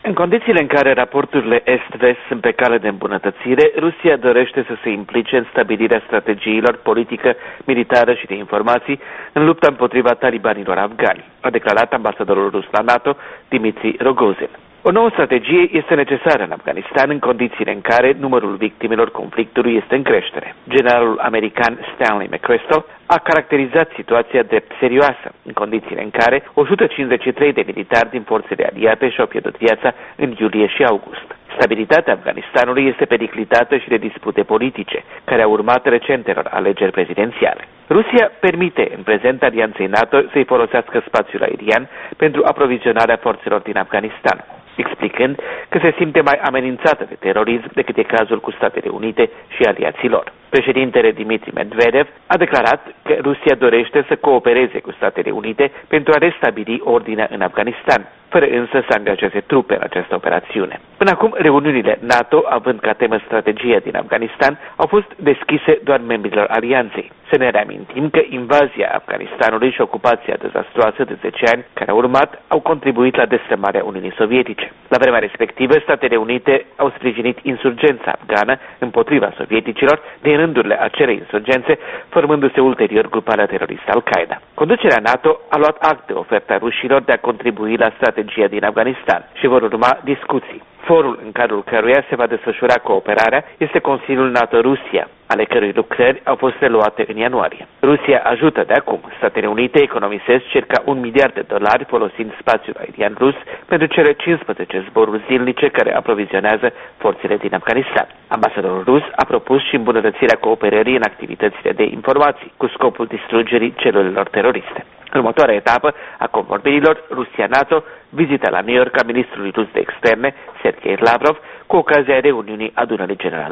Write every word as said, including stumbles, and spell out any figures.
În condițiile în care raporturile est-vest sunt pe cale de îmbunătățire, Rusia dorește să se implice în stabilirea strategiilor politică, militară și de informații în lupta împotriva talibanilor afgani, a declarat ambasadorul rus la NATO, Dmitry Rogozin. O nouă strategie este necesară în Afganistan în condițiile în care numărul victimelor conflictului este în creștere. Generalul american Stanley McChrystal a caracterizat situația drept serioasă, în condițiile în care o sută cincizeci și trei de militari din forțele aliate și-au pierdut viața în iulie și august. Stabilitatea Afganistanului este periclitată și de dispute politice, care au urmat recentelor alegeri prezidențiale. Rusia permite în prezent alianței NATO să-i folosească spațiul aerian pentru aprovizionarea forțelor din Afganistan, explicând că se simte mai amenințată de terorism decât e cazul cu Statele Unite și aliații lor. Președintele Dmitry Medvedev a declarat că Rusia dorește să coopereze cu Statele Unite pentru a restabili ordinea în Afganistan, fără însă să angajeze trupe în această operațiune. Până acum, reuniunile NATO, având ca temă strategia din Afganistan, au fost deschise doar membrilor alianței. Să ne reamintim că invazia Afganistanului și ocupația dezastroasă de zece ani care a urmat au contribuit la destrămarea Uniunii Sovietice. La vremea respectivă, Statele Unite au sprijinit insurgența afgană împotriva sovieticilor din rândurile acelei insurgențe, formându-se ulterior gruparea teroristă Al-Qaeda. Conducerea NATO a luat act de oferta rușilor de a contribui la strategia din Afganistan și vor urma discuții. Forul în cadrul căruia se va desfășura cooperarea este Consiliul NATO-Rusia, ale cărui lucrări au fost reluate în ianuarie. Rusia ajută de acum. Statele Unite economisesc circa un miliard de dolari folosind spațiul aerian rus pentru cele cincisprezece zboruri zilnice care aprovizionează forțele din Afganistan. Ambasadorul rus a propus și îmbunătățirea cooperării în activitățile de informații, cu scopul distrugerii celulelor teroriste. Următoarea etapă a convorbirilor Rusia-NATO, vizita la New York a ministrului rus de externe, Sergei Lavrov, cu ocazia reuniunii Adunării Generale.